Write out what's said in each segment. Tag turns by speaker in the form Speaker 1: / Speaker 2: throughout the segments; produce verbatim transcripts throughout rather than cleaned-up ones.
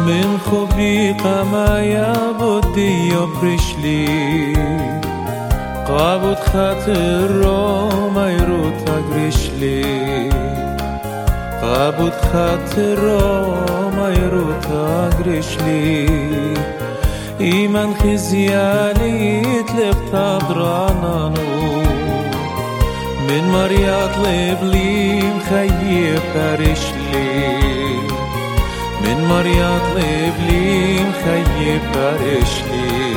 Speaker 1: من خوبی قمایا بودی یا پرشلی قابود خاطر رو مایرو تگرشلی قابود خاطر رو مایرو تگرشلی ایمان خزیالی تلق تدرانانو من مريات لبليم خيي بارشلي من مريات لبليم خيي بارشلي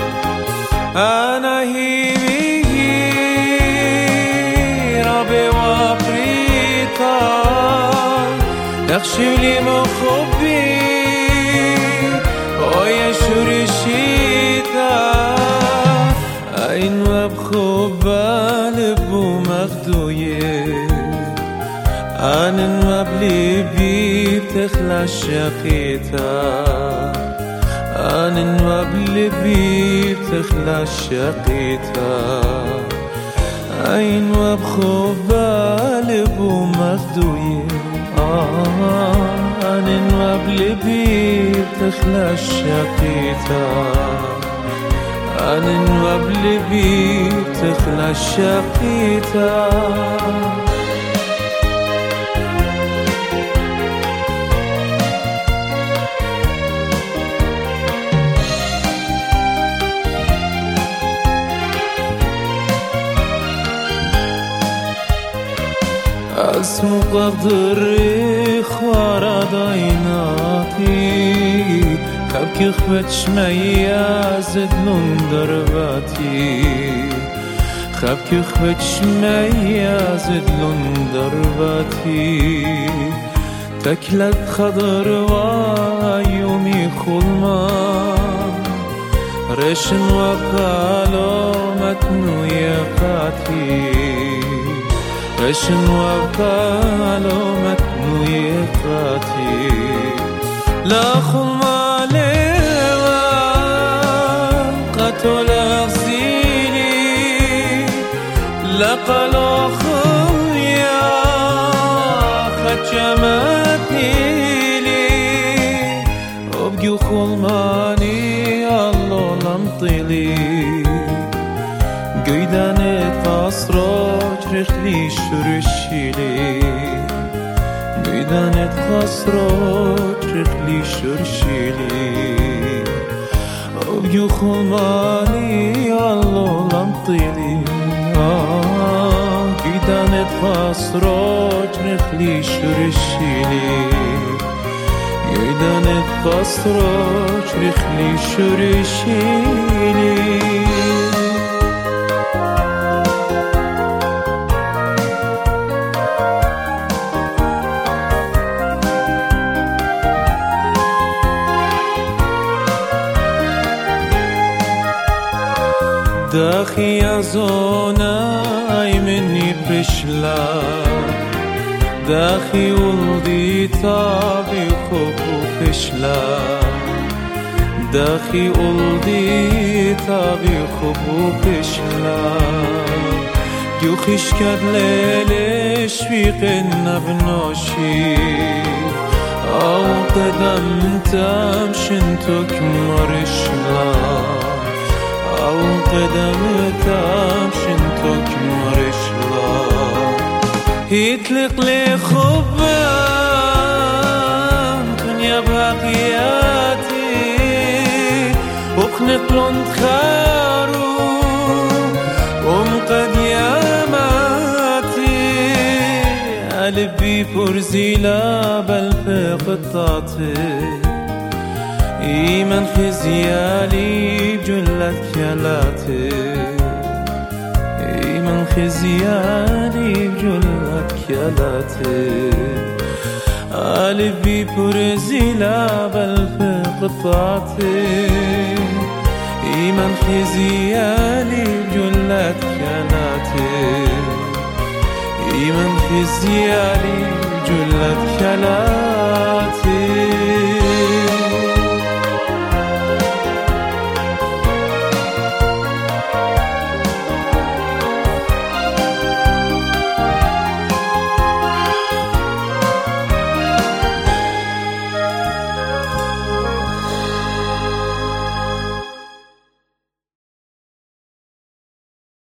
Speaker 1: أنا هي ربي وبريتا نخشي لي مخبي ويا شرشيتا أين وبخبال مخدوية أنا المبلي بي بتخلى الشقيتا أنا المبلي بي بتخلى الشقيتا أين وبخبال بو مخدوية أنا المبلي بي بتخلى الشقيتا أنا نوبل بي تخلى الشقيتا اسمو قدر خوارا دايناتي خبكي خبتش ميا زدلون درباتي خبكي خبتش ميا زدلون درباتي تكلت خضر ويومي خلما رشن وقالو متنو يقاتي رشن وقالو متنو يقاتي لا خلما ليوان قتل أغزيني لقلو خليا خجمتني لي أبقي خلماني الله لمطلي قيداني قصرك رخلي شرشيلي قيداني قصرك رخلي شرشيلي أبقي خلماني الله لمطلي قيداني قصرك رخلي شرشيلي قيداني قصرك رخلي شرشيلي داخي أزوناي مني بشلا داخي ولدي طابي خبو بشلا داخي ولدي طابي خبو بشلا يوخيش كاد ليلش في قنا بنوشي أو قدم تمشنتك مرشلا أو قدم تمشنتك مرشلا يطلق لي خبان دنيا بهقياتي وقنق لون تخارو ومقد ياماتي قلبي برزيلا بالفق الطاطي إيمان خزيالي بجلة كلاتي إيمان خزيالي بجلة كلاتي قلبي برزيلا بالفق الطاطي إيمان خزيالي بجلة كلاتي إيمان خزيالي بجلة كلاتي